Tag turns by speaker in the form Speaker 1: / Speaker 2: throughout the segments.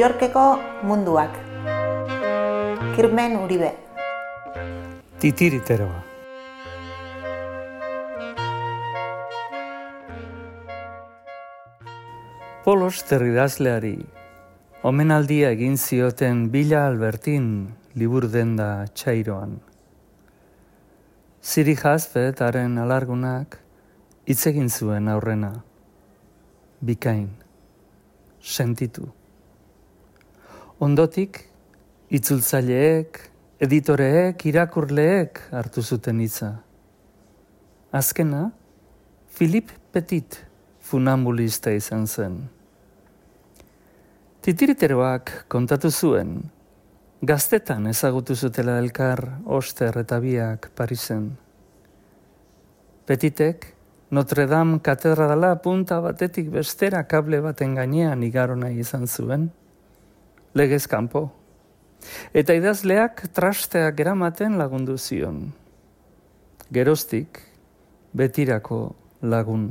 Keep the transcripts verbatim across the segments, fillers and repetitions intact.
Speaker 1: Yorkeko munduak. Kirmen Uribe.
Speaker 2: Titiriteroa. Paul Auster idazleari omenaldia egin zioten Bila Albertin liburu denda txairoan. Ziri Hazbetaren alargunak hitz egin zuen aurrena. Bikain, sentitu. Ondotik, itzultzaileek, editoreek, irakurleek hartu zuten hitza. Azkena, Philippe Petit funambulista izan zen. Titiriteroak kontatu zuen, gaztetan ezagutu zutela elkar Auster eta biak Parisen. Petitek, Notre Dame katedrala punta batetik bestera kable baten gainean igaro nahi izan zuen, legez kanpo. Eta idazleak trasteak eramaten lagundu zion. Geroztik, betirako lagun.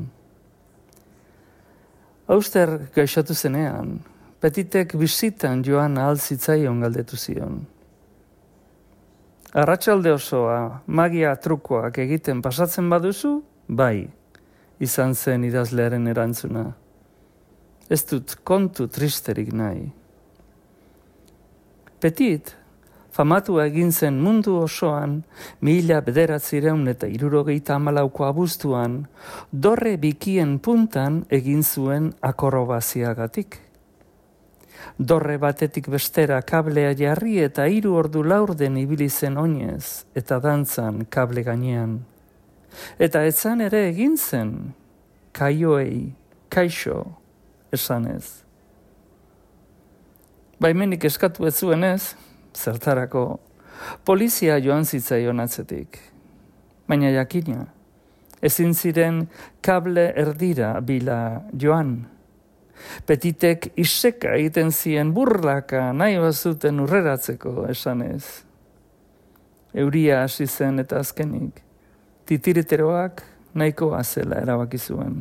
Speaker 2: Auster gaixotu zenean, Petitek bisitan joan ahal zitzaion galdetu zion. Arratsalde osoa magia trukoak egiten pasatzen baduzu, bai, izan zen idazlearen erantzuna. Ez dut kontu tristerik nahi. Petit, famatua egin zen mundu osoan, mila bederatzireun eta hirurogeita hamalauko abuztuan, dorre bikien puntan egin zuen akrobaziagatik. Dorre batetik bestera kablea jarri eta hiru ordu laurden ibili zen oinez eta dantzan kable gainean. Eta etzan ere egin zen, kaioei, kaixo, esanez. Baimenik eskatu ez zuenez, zertarako, polizia joan zitzaion atzetik. Baina jakina, ezin ziren kable erdira bila joan. Petitek iseka egiten zien burlaka nahi bazuten urreratzeko esanez. Euria hasi zen eta azkenik, titiriteroak nahikoa zela erabaki zuen.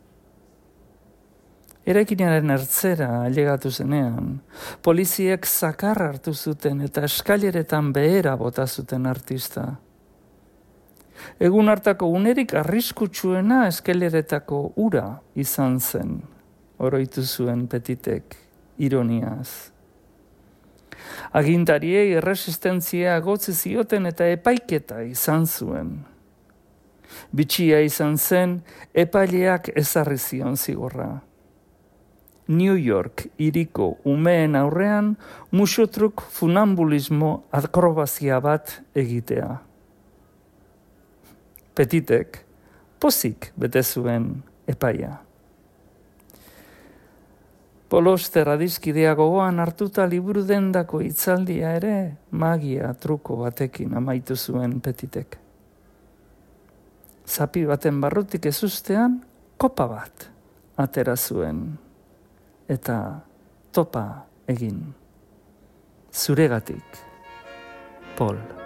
Speaker 2: Eraikinaren ertzera ailegatu zenean, poliziek zakar hartu zuten eta eskaileretan behera bota zuten artista. Egun hartako unerik arriskutsuena eskaileretako ura izan zen, oroitu zuen Petitek, ironiaz. Agintariei erresistentzia gotzi zioten eta epaiketa izan zuen. Bitxia izan zen, epaileak ezarri zion zigorra. New York hiriko umeen aurrean musutruk funambulismo akrobazia bat egitea. Petitek pozik bete zuen epaia. Paul Auster adiskidea gogoan hartuta liburu dendako hitzaldia ere magia truko batekin amaitu zuen Petitek. Zapi baten barrutik ezustean kopa bat atera zuen. Eta topa egin. Zuregatik, Paul.